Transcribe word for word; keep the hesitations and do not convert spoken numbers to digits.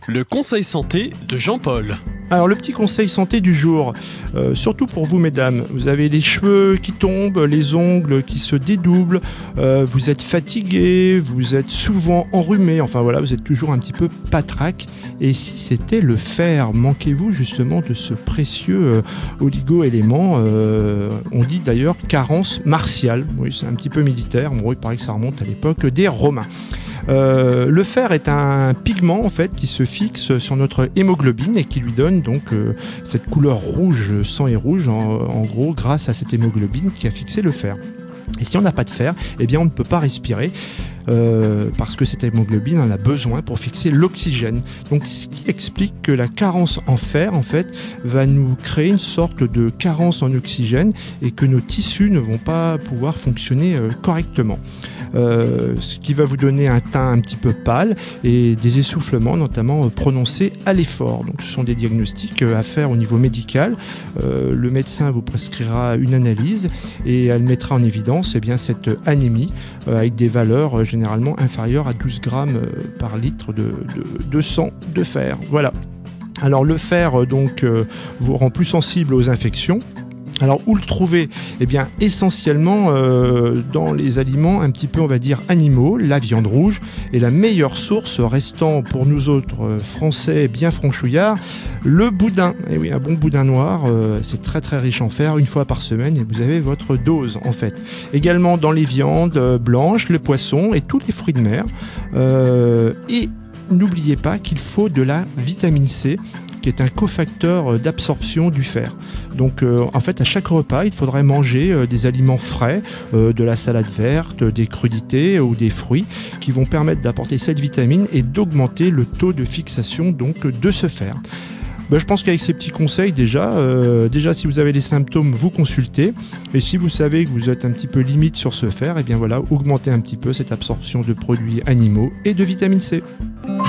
Le conseil santé de Jean-Paul. Alors le petit conseil santé du jour, euh, surtout pour vous mesdames, vous avez les cheveux qui tombent, les ongles qui se dédoublent, euh, vous êtes fatigué, vous êtes souvent enrhumé, enfin voilà, vous êtes toujours un petit peu patraque. Et si c'était le fer, manquez-vous justement de ce précieux euh, oligo-élément, euh, on dit d'ailleurs carence martiale, oui c'est un petit peu militaire, bon, il paraît que ça remonte à l'époque des Romains. Euh, le fer est un pigment en fait qui se fixe sur notre hémoglobine et qui lui donne donc euh, cette couleur rouge, sang est rouge en, en gros grâce à cette hémoglobine qui a fixé le fer. Et si on n'a pas de fer, eh bien on ne peut pas respirer. Euh, parce que cette hémoglobine en a besoin pour fixer l'oxygène. Donc ce qui explique que la carence en fer en fait va nous créer une sorte de carence en oxygène et que nos tissus ne vont pas pouvoir fonctionner euh, correctement. Euh, ce qui va vous donner un teint un petit peu pâle et des essoufflements notamment euh, prononcés à l'effort. Donc ce sont des diagnostics euh, à faire au niveau médical. Euh, le médecin vous prescrira une analyse et elle mettra en évidence eh bien, cette anémie euh, avec des valeurs euh, généralement inférieures à douze grammes euh, par litre de, de, de sang de fer. Voilà. Alors le fer euh, donc euh, vous rend plus sensible aux infections. Alors où le trouver ? Eh bien essentiellement euh, dans les aliments un petit peu on va dire animaux, la viande rouge et la meilleure source restant pour nous autres euh, français bien franchouillards, le boudin. Et oui, un bon boudin noir, euh, c'est très très riche en fer, une fois par semaine et vous avez votre dose en fait. Également dans les viandes euh, blanches, le poisson et tous les fruits de mer. Euh, et n'oubliez pas qu'il faut de la vitamine C qui est un cofacteur d'absorption du fer. Donc euh, en fait à chaque repas il faudrait manger euh, des aliments frais, euh, de la salade verte, des crudités ou des fruits qui vont permettre d'apporter cette vitamine et d'augmenter le taux de fixation donc de ce fer. Ben, je pense qu'avec ces petits conseils déjà, euh, déjà si vous avez les symptômes, vous consultez. Et si vous savez que vous êtes un petit peu limite sur ce fer, et bien voilà, augmentez un petit peu cette absorption de produits animaux et de vitamine C.